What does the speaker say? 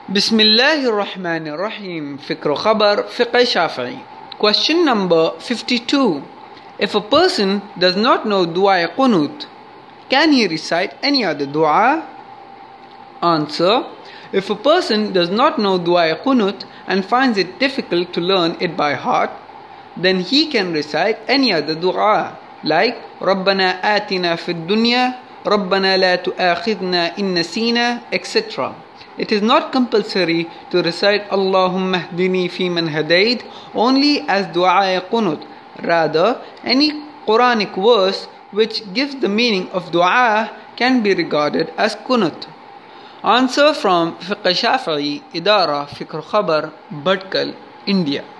Bismillahir Rahmanir Rahim. Fikr Khabar Fiqh Shafi'i. Question number 52. If a person does not know Dua Qunut, can he recite any other dua? Answer. If a person does not know Dua Qunut and finds it difficult to learn it by heart, then he can recite any other dua like Rabbana atina fid dunya, Rabbana la tu'akhidna in nasina, etc. It is not compulsory to recite Allahumma hdini fi man hadayt only as dua qunut. Rather, any Quranic verse which gives the meaning of dua can be regarded as qunut. Answer from Fiqh Shafi'i, Idara, Fikr Khabar, Bhatkal, India.